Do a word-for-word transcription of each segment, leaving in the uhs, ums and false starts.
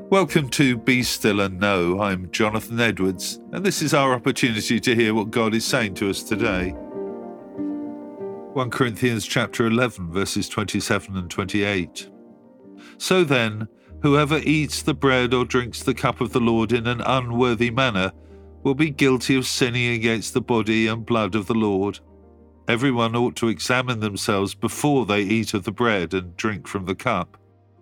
Welcome to Be Still and Know. I'm Jonathan Edwards, and this is our opportunity to hear what God is saying to us today. First Corinthians chapter eleven, verses twenty-seven and twenty-eight. So then, whoever eats the bread or drinks the cup of the Lord in an unworthy manner will be guilty of sinning against the body and blood of the Lord. Everyone ought to examine themselves before they eat of the bread and drink from the cup.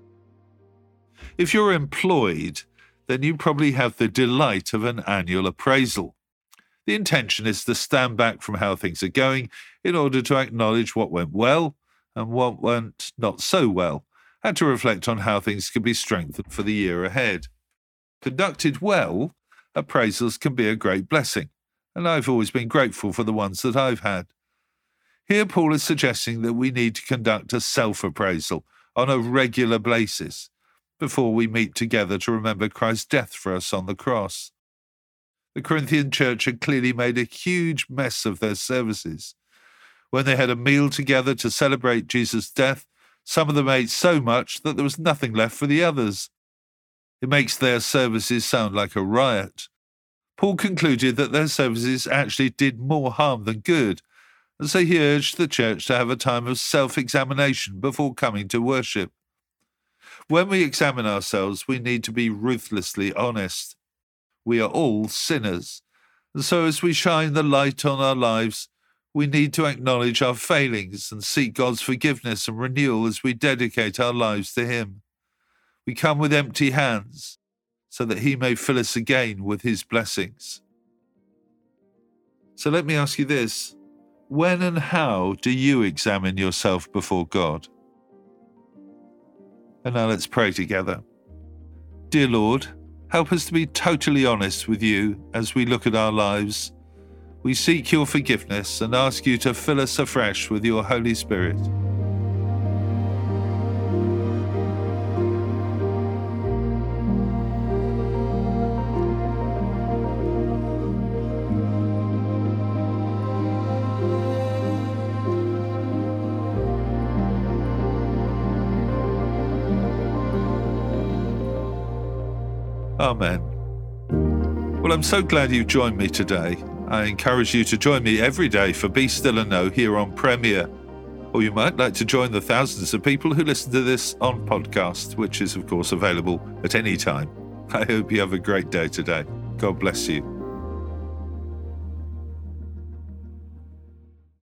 If you're employed, then you probably have the delight of an annual appraisal. The intention is to stand back from how things are going in order to acknowledge what went well and what went not so well, and to reflect on how things can be strengthened for the year ahead. Conducted well, appraisals can be a great blessing, and I've always been grateful for the ones that I've had. Here Paul is suggesting that we need to conduct a self-appraisal on a regular basis before we meet together to remember Christ's death for us on the cross. The Corinthian church had clearly made a huge mess of their services. When they had a meal together to celebrate Jesus' death, some of them ate so much that there was nothing left for the others. It makes their services sound like a riot. Paul concluded that their services actually did more harm than good, and so he urged the church to have a time of self-examination before coming to worship. When we examine ourselves, we need to be ruthlessly honest. We are all sinners, and so as we shine the light on our lives, we need to acknowledge our failings and seek God's forgiveness and renewal as we dedicate our lives to Him. We come with empty hands, so that He may fill us again with His blessings. So let me ask you this. When and how do you examine yourself before God? And now let's pray together. Dear Lord, help us to be totally honest with you as we look at our lives. We seek your forgiveness and ask you to fill us afresh with your Holy Spirit. Amen. Well, I'm so glad you've joined me today. I encourage you to join me every day for Be Still and Know here on Premier. Or you might like to join the thousands of people who listen to this on podcast, which is, of course, available at any time. I hope you have a great day today. God bless you.